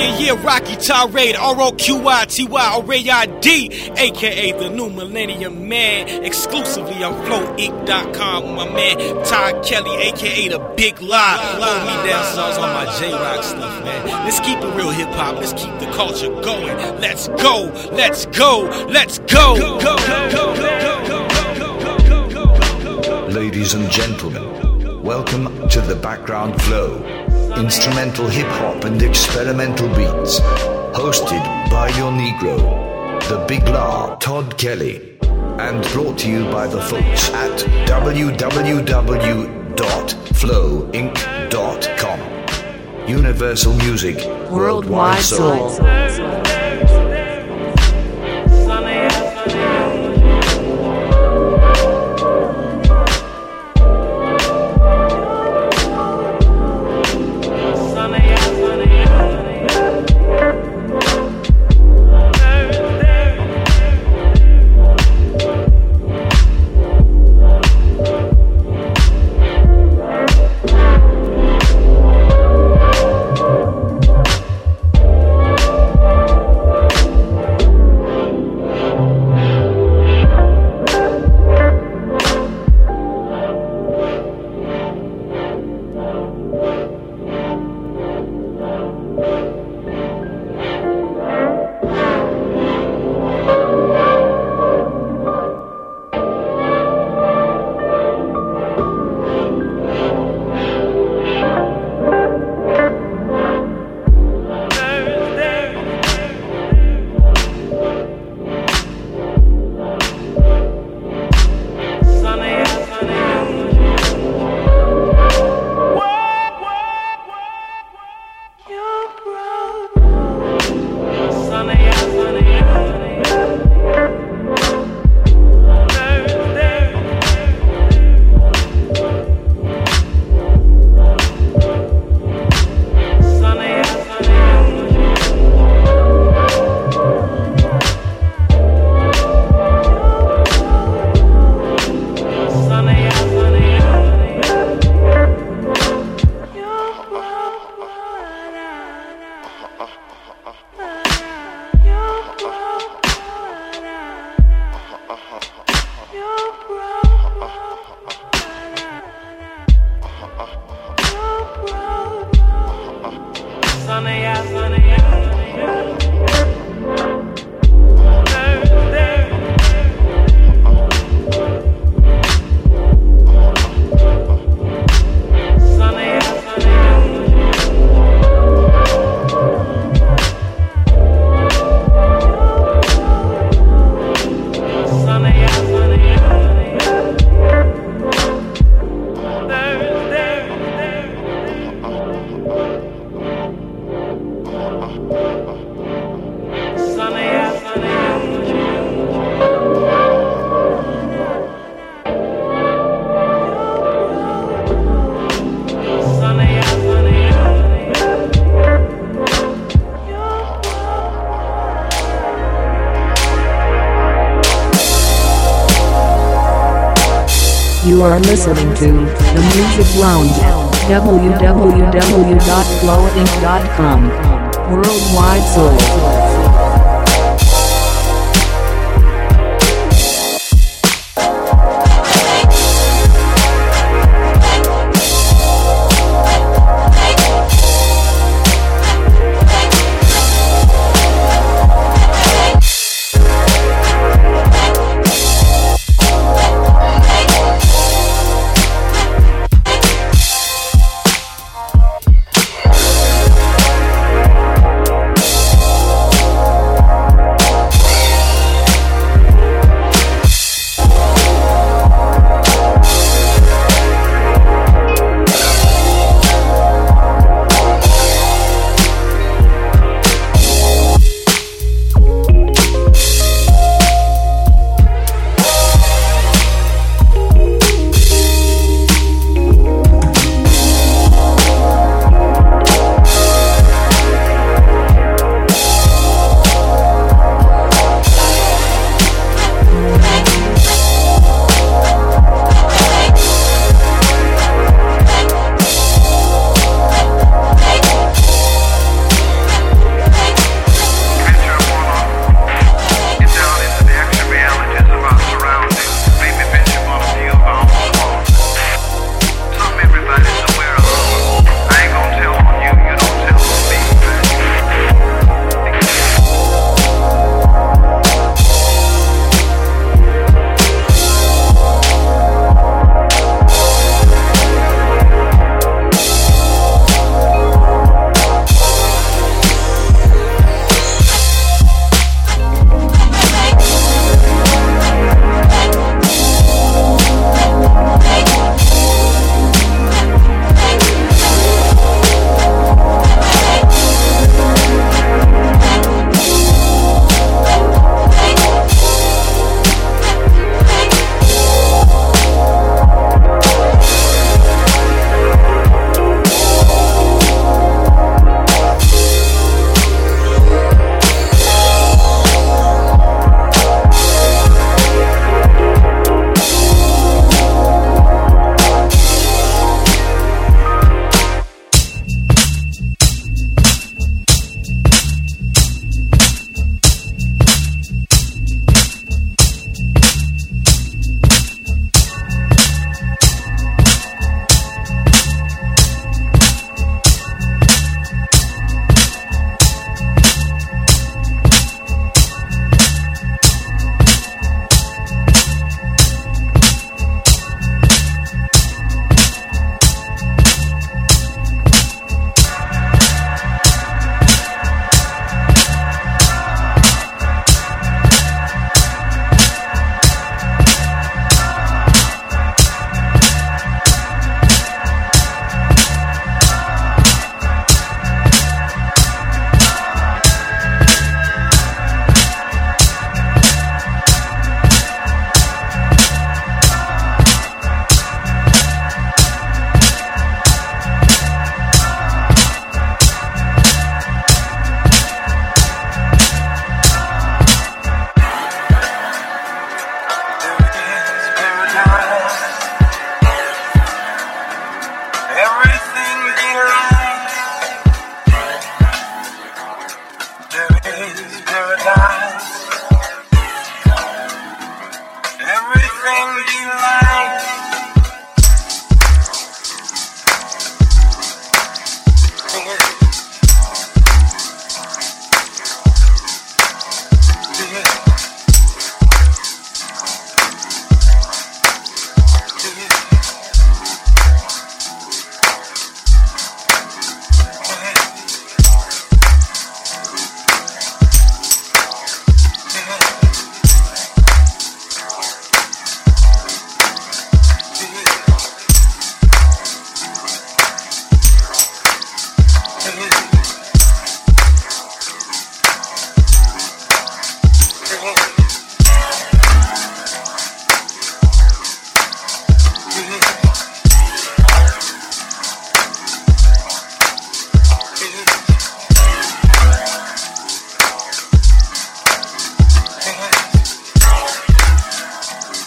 Yeah, Rocky Tirade, R-O-Q-I-T-Y, O-R-A-I-D, aka the New Millennium Man. Exclusively on FlowInc.com with my man Todd Kelly, aka the Big Lie. Hold me down, songs on my J-Rock stuff, man. Let's keep it real hip-hop, let's keep the culture going. Let's go, let's go, let's go. Ladies and gentlemen, welcome to the Background Flow. Instrumental hip-hop and experimental beats, hosted by your Negro, the Big La, Todd Kelly, and brought to you by the folks at www.flowinc.com. Universal Music, Worldwide Soul. You are listening to The Music Lounge, www.flowinc.com. Worldwide Soul.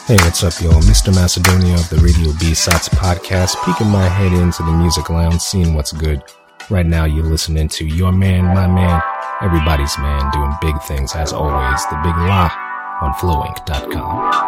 Hey, what's up, y'all? Mr. Macedonia of the Radio B-Sides podcast, peeking my head into the music lounge, seeing what's good. Right now, you're listening to your man, my man, everybody's man, doing big things as always. The Big La on flowinc.com.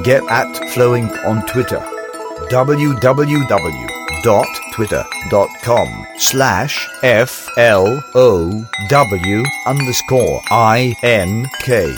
get at Flowink on Twitter. www.twitter.com/FLOW_INK.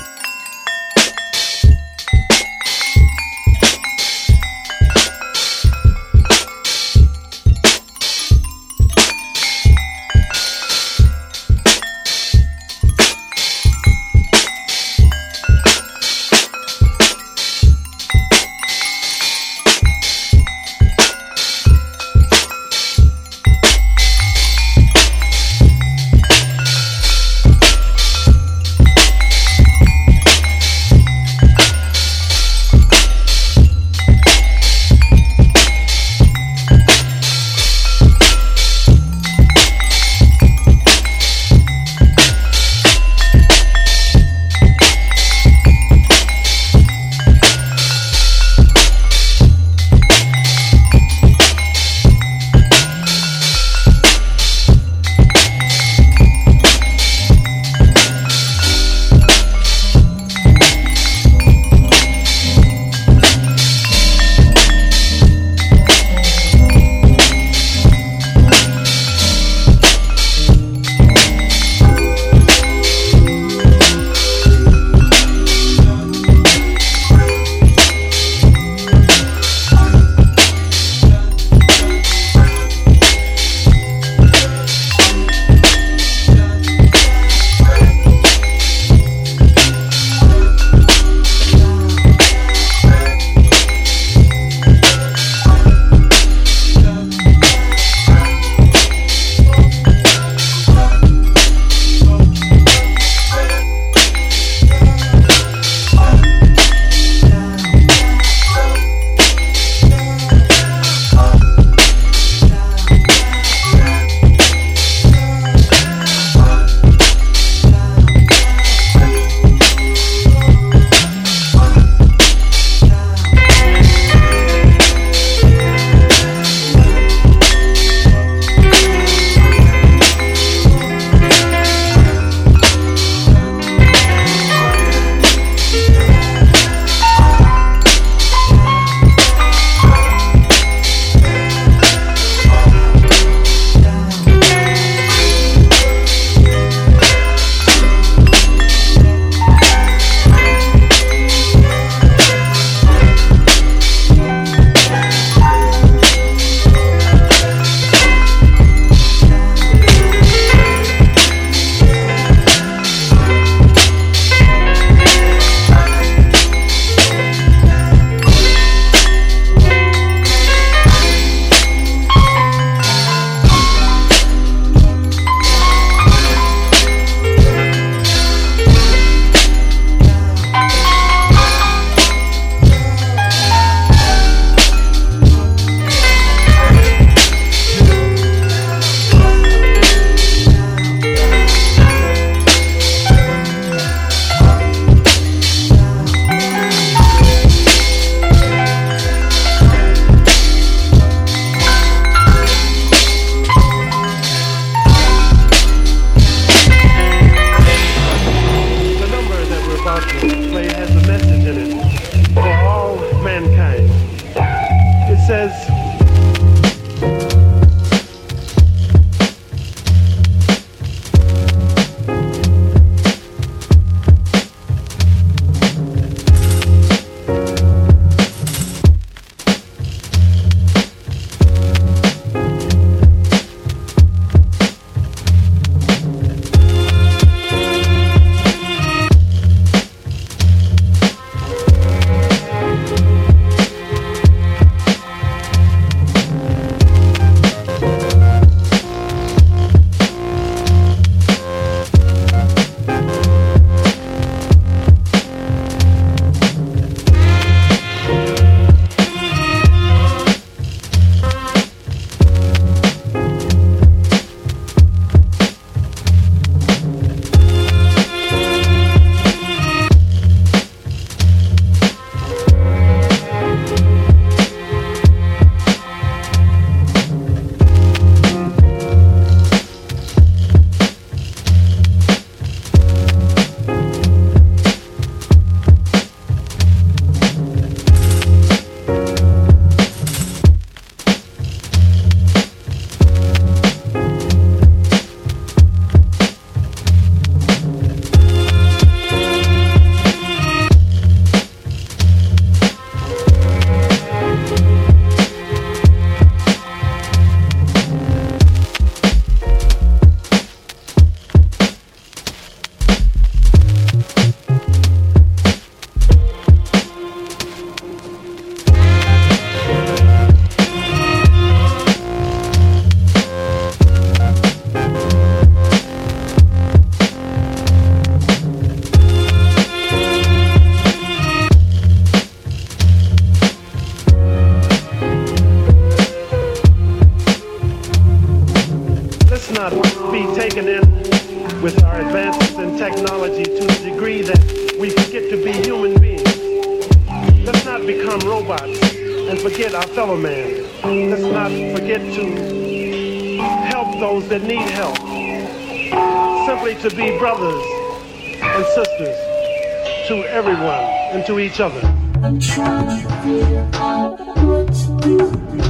degree that we forget to be human beings. Let's not become robots and forget our fellow man. Let's not forget to help those that need help. Simply to be brothers and sisters to everyone and to each other. I'm trying to figure out what to do,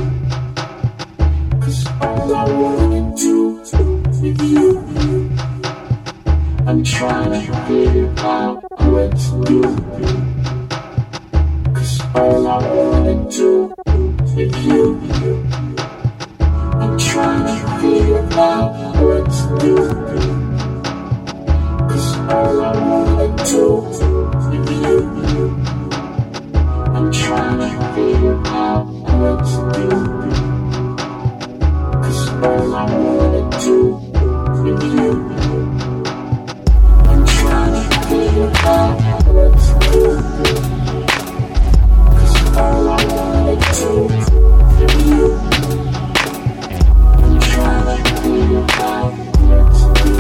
'cause all I wanna do with you. I'm trying to figure out what to do, 'cause all I wanna do with you. I'm trying to figure out what to do, 'cause all I wanna do with you. I'm trying to figure out what to do, 'cause all I wanna do with you. I'm trying to figure out what to do, 'cause all I wanna do with you. I'm trying to figure out what to do,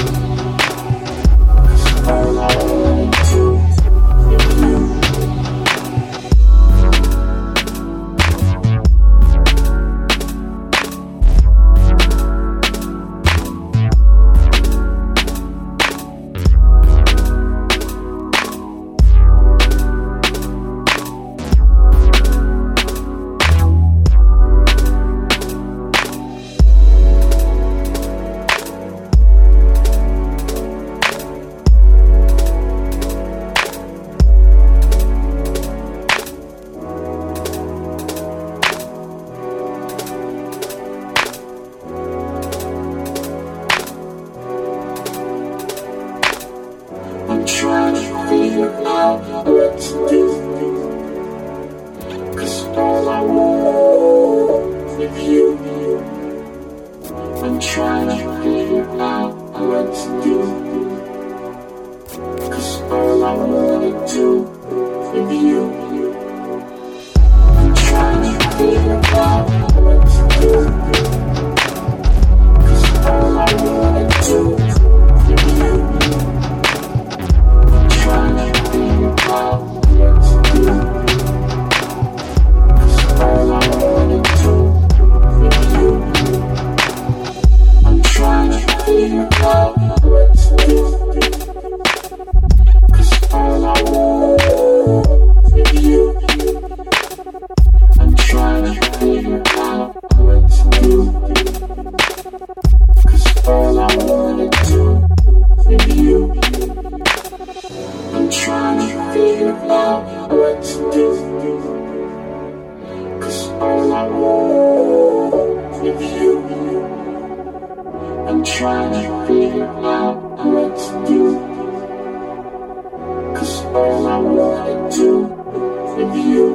'cause all I wanna do with you. I'm trying to figure out what to do, 'cause all I want with you. I'm trying to figure out what to do, 'cause all I wanna do with you. I'm trying to figure out what to do, 'cause all I wanna do with you. Trying to figure out what to do, 'cause all I wanna do with you. I'm trying to figure out what to do, 'cause all I want with you. I'm trying to figure out what to do, 'cause all I wanna do with you. I'm trying to figure out what to do, 'cause all I want with you. I'm trying to figure out what to do, 'cause all I wanna do with you.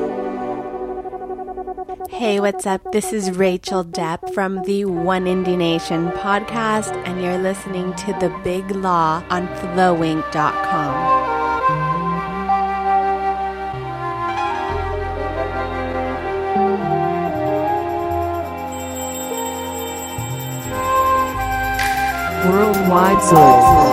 Hey, what's up? This is Rachel Depp from the One Indie Nation podcast, and you're listening to The Big Law on flowink.com. Worldwide Soul.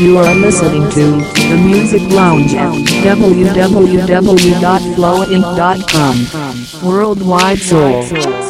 You are listening to The Music Lounge at www.flowinc.com. Worldwide Soul.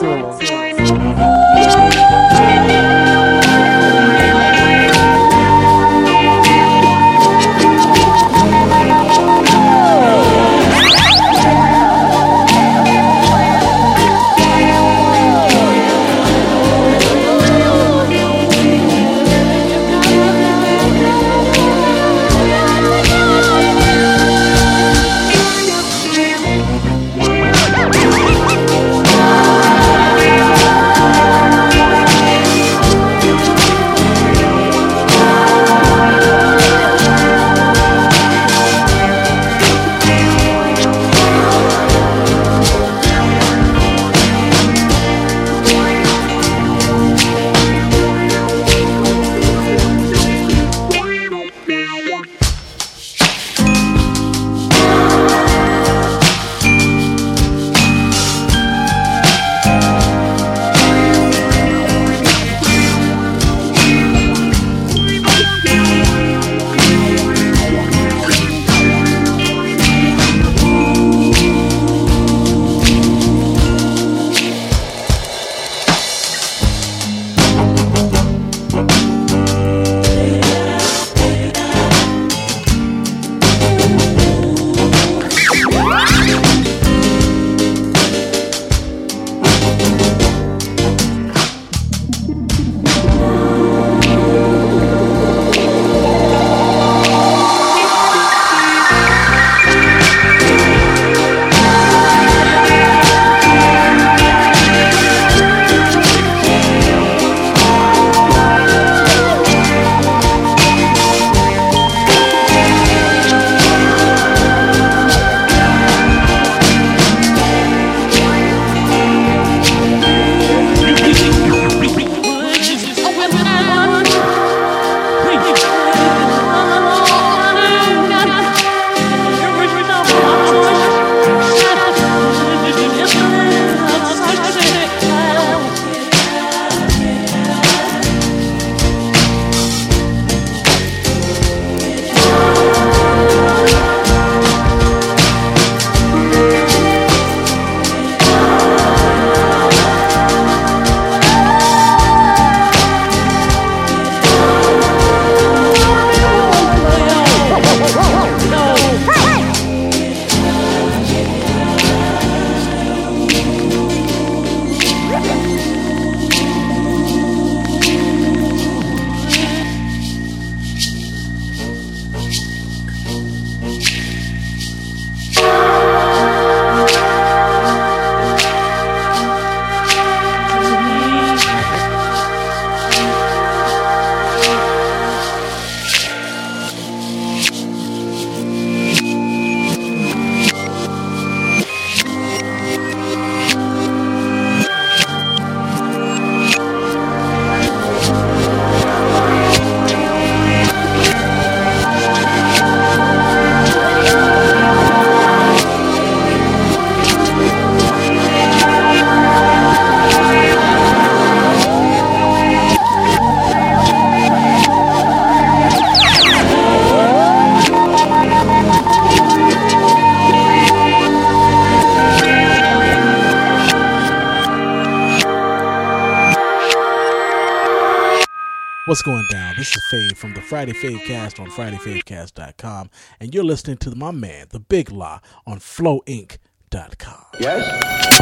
What's going down? This is Fave from the Friday Favecast on FridayFavecast.com, and you're listening to my man, The Big Law, on FlowInc.com. Yes?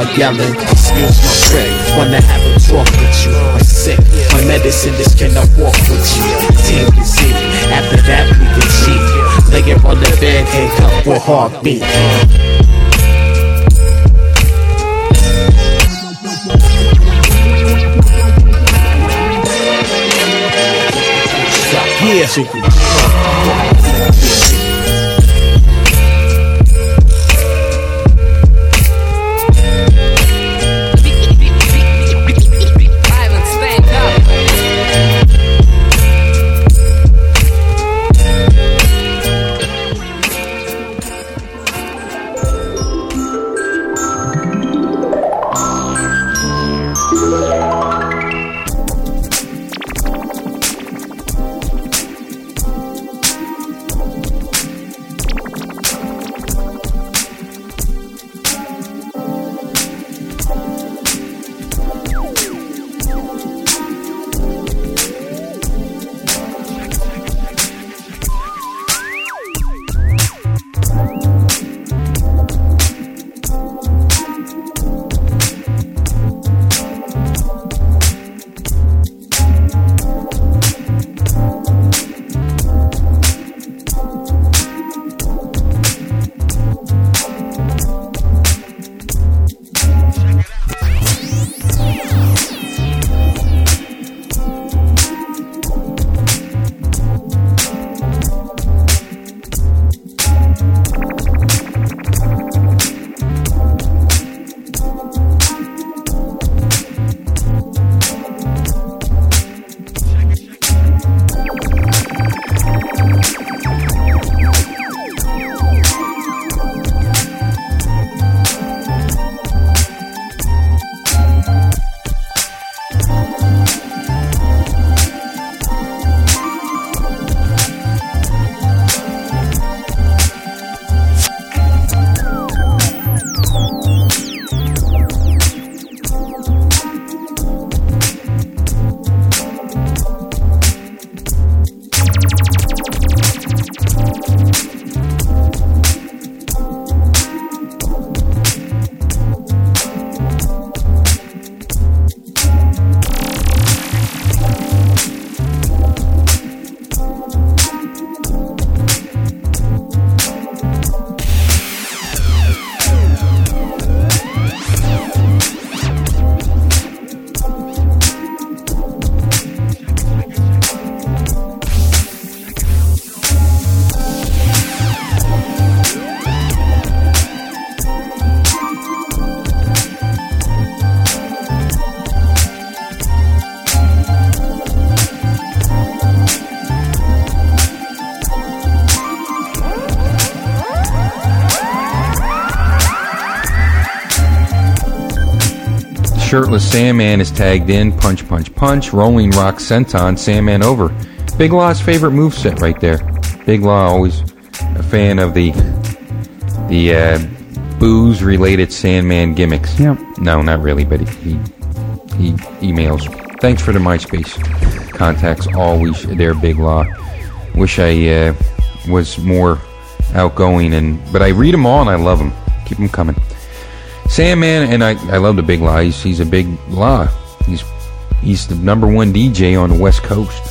yelling. Excuse my trick, wanna have a talk with you. I'm sick, my medicine is can I walk with you. Team is easy, after that we can cheat. Lay it on the bed, handcuffed with heartbeat. Yeah, Shirtless Sandman is tagged in. Punch, punch, punch. Rolling Rock Senton. Sandman over. Big Law's favorite moveset right there. Big Law, always a fan of the booze-related Sandman gimmicks. Yep. No, not really, but he emails. Thanks for the MySpace contacts. Always there, Big Law. Wish I was more outgoing, but I read them all and I love them. Keep them coming. Sandman, and I love the Big Law. He's a Big Law. He's the #1 DJ on the West Coast.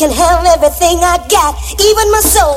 can have everything I got, even my soul.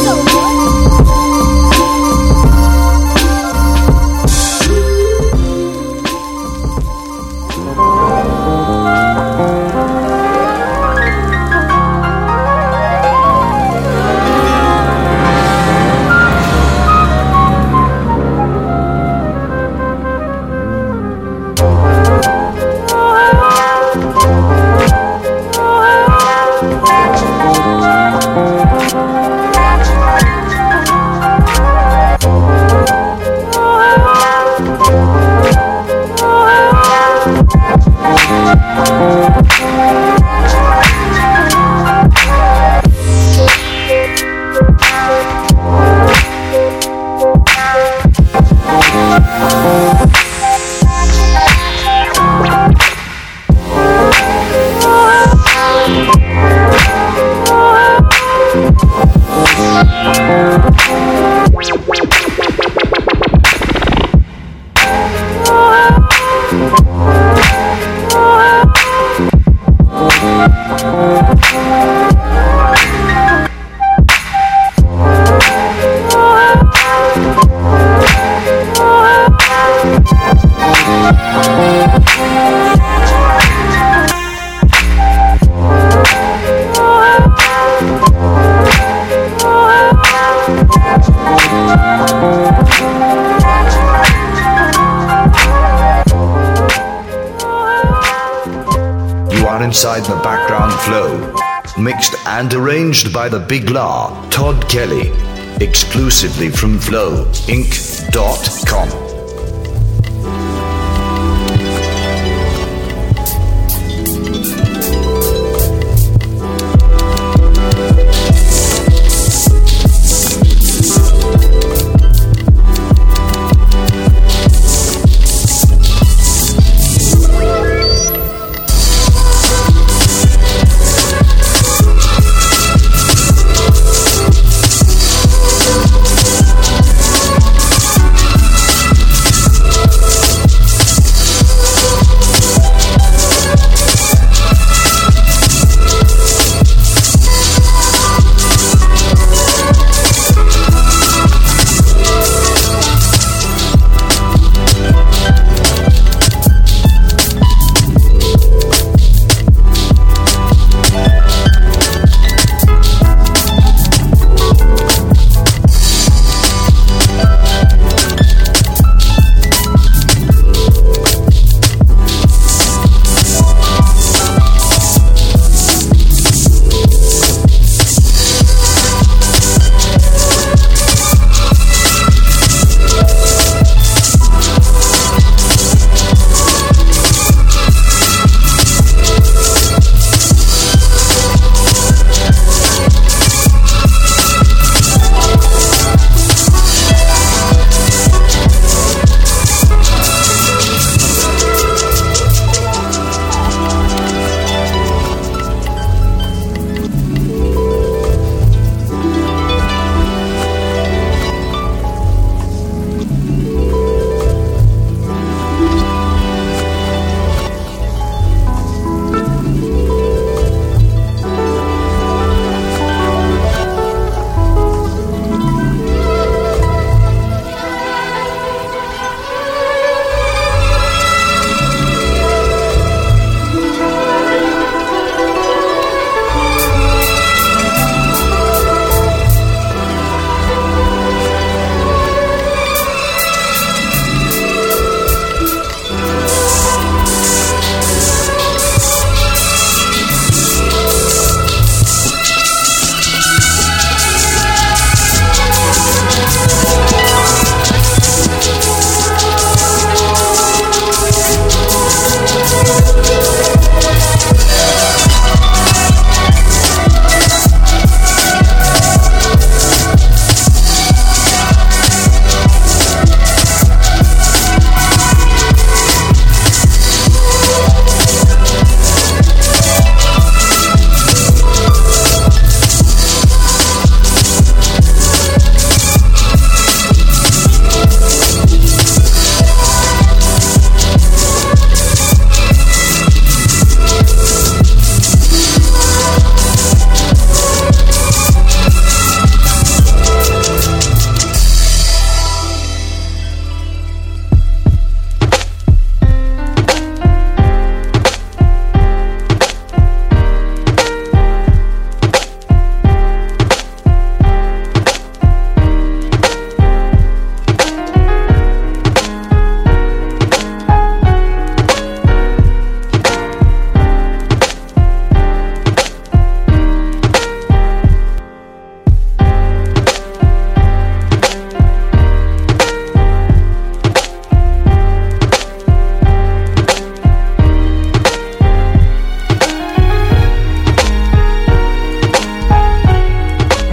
Inside the background flow, mixed and arranged by the Big Law, Todd Kelly, exclusively from FlowInc.com.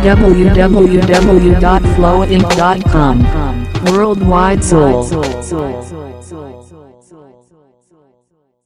www.flowinc.com. Worldwide Soul.